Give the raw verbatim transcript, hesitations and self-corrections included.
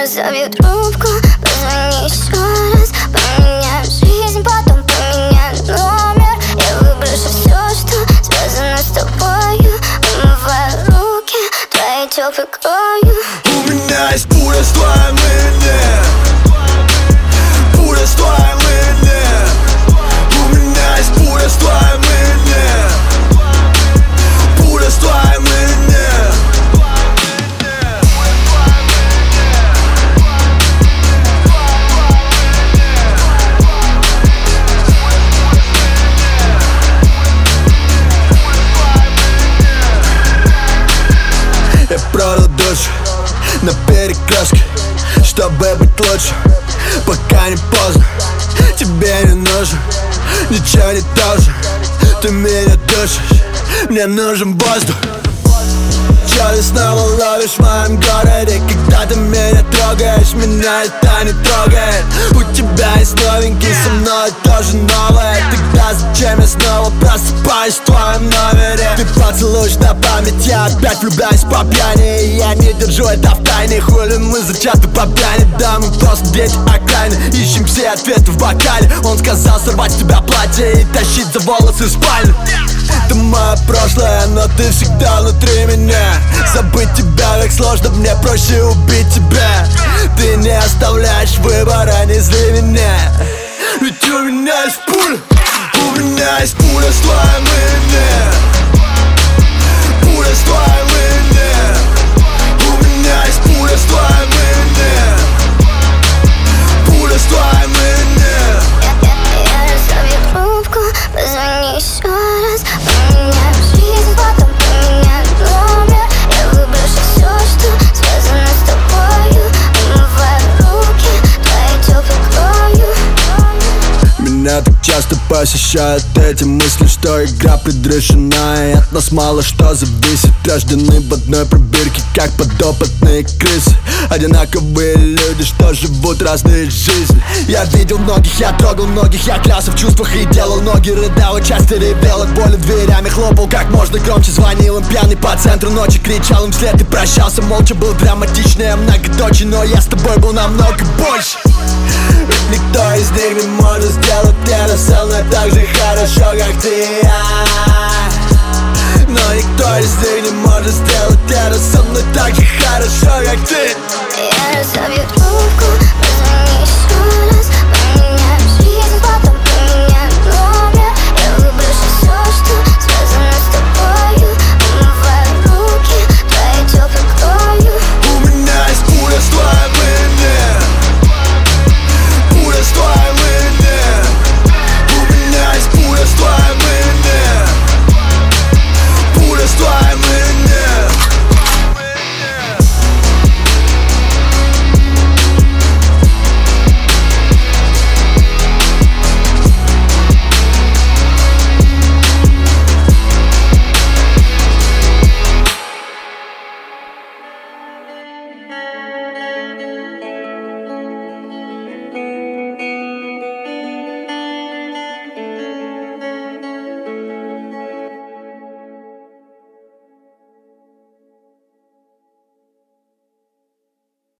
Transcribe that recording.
разобью трубку, позвони еще раз. Поменяем жизнь, потом поменяем номер. Я выброшу все, что связано с тобою. Умываю руки твоей теплой кровью. У меня есть пуля с твоим именем. Пуля с твоим именем. У меня есть пуля с твоим именем. Пуля с твоим именем. Я продал душу на перекрестке, чтобы быть лучше, пока не поздно. Тебе не нужен, ничего не должен. Ты меня душишь, мне нужен воздух. Чё ты снова ловишь в моем городе? Когда ты меня трогаешь, меня это не трогает. У тебя есть новенький, со мной тоже новое. Тогда зачем я снова просыпаюсь в твоем номере? Ты поцелуешь на память, я опять влюбляюсь по пьяни. И я не держу это в тайне. Хули мы зачем-то по пьяни? Да, мы просто дети окраины, ищем все ответы в бокале. Он сказал сорвать с тебя платье и тащить за волосы в спальню. Ты мое прошлое, но ты всегда внутри меня. Забыть тебя так сложно, мне проще убить тебя. Ты не оставляешь выбора, не зли меня. Ведь у меня есть пуля, у меня есть пуля с твоим именем. Пуля с твоим именем. У меня есть пуля с твоим именем. Пуля с твоим именем. Я разобью трубку, позвони еще раз. Поменяем жизнь, потом поменяем номер. Я выброшу все, что связано с тобою. Умываю руки твоей теплой кровью. Меня так часто посещают эти мысли, что игра предрешена, и от нас мало что зависит. Рождены в одной пробирке, как подопытные крысы. Одинаковые люди, что живут разные жизни. Я видел многих, я трогал многих, я клялся в чувствах и делал ноги. Рыдал и часто ревел от боли, дверями хлопал как можно громче. Звонил им пьяный по центру ночи, кричал им вслед и прощался. Молча был драматичный, многоточий, но я с тобой был намного больше. Ведь никто из них не может сделать это со мной так же хорошо, как ты и я. Но никто из них не может сделать это со мной так же хорошо, как ты. Я разобью трубку, позвони